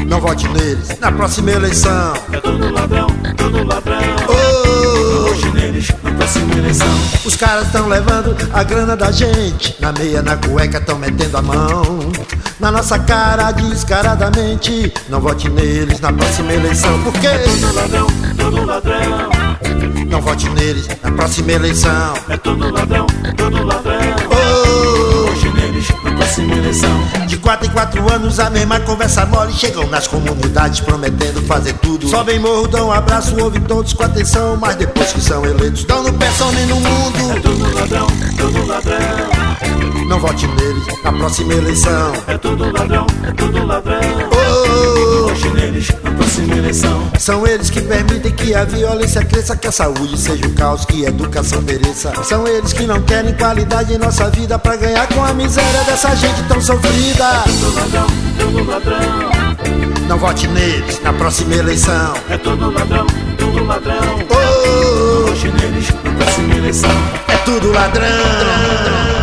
Não vote neles na próxima eleição. É tudo ladrão, tudo ladrão. Oh! Não vote neles na próxima eleição. Os caras estão levando a grana da gente, na meia, na cueca, estão metendo a mão na nossa cara descaradamente. Não vote neles na próxima eleição, porque é tudo ladrão, tudo ladrão. Não vote neles na próxima eleição. É tudo ladrão, tudo ladrão. Oh! Não vote neles na próxima eleição. De 4 em 4 anos a mesma conversa mole. Chegam nas comunidades prometendo fazer tudo. Sobem morro, dão um abraço, ouvem todos com atenção. Mas depois que são eleitos, dão no pé, somem no mundo. É tudo ladrão, tudo ladrão. Não vote neles na próxima eleição. É tudo ladrão, tudo ladrão. Oh! Não vote neles na próxima eleição. São eles que permitem que a violência cresça, que a saúde seja um caos, que a educação pereça. São eles que não querem qualidade em nossa vida pra ganhar com a miséria dessa gente tão sofrida. Tudo ladrão, tudo ladrão. Não vote neles na próxima eleição. É tudo ladrão, tudo ladrão. Oh! Não vote neles na próxima eleição. É tudo ladrão.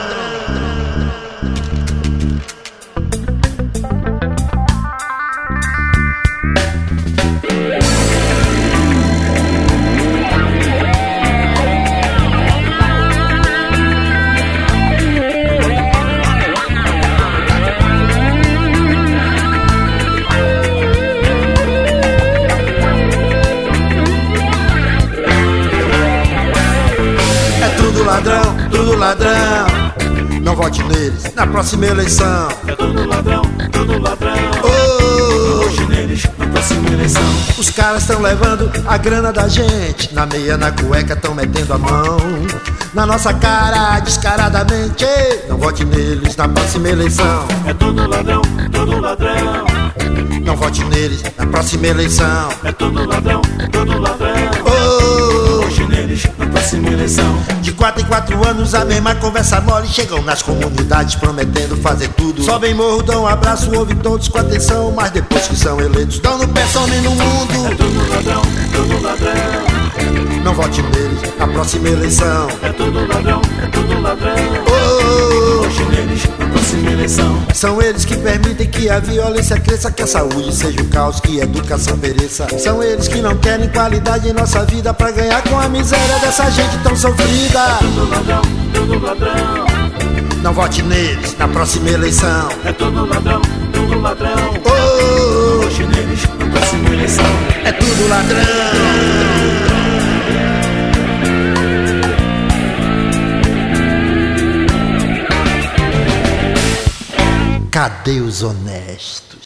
Tudo ladrão, tudo ladrão. Não vote neles na próxima eleição. É tudo ladrão, tudo ladrão. Oh! Não vote neles na próxima eleição. Os caras estão levando a grana da gente, na meia, na cueca, estão metendo a mão na nossa cara descaradamente. Não vote neles na próxima eleição. É tudo ladrão, tudo ladrão. Não vote neles na próxima eleição. É tudo ladrão, tudo ladrão. Oh! Não vote neles na próxima eleição. De 4 em 4 anos a mesma conversa mole. Chegam nas comunidades prometendo fazer tudo. Sobem morro, dão um abraço, ouvem todos com atenção. Mas depois que são eleitos, dão no pé, somem no É mundo. tudo ladrão, tudo ladrão. Não vote neles na próxima eleição. É tudo ladrão, tudo ladrão. Oh! Não vote neles na próxima eleição. São eles que permitem que a violência cresça, que a saúde seja um caos, que a educação pereça. São eles que não querem qualidade em nossa vida pra ganhar com a miséria dessa gente tão sofrida. Tudo ladrão, tudo ladrão. Não vote neles na próxima eleição. É tudo ladrão, tudo ladrão. Não Oh! vote neles na próxima eleição. É tudo ladrão. Cadê os honestos?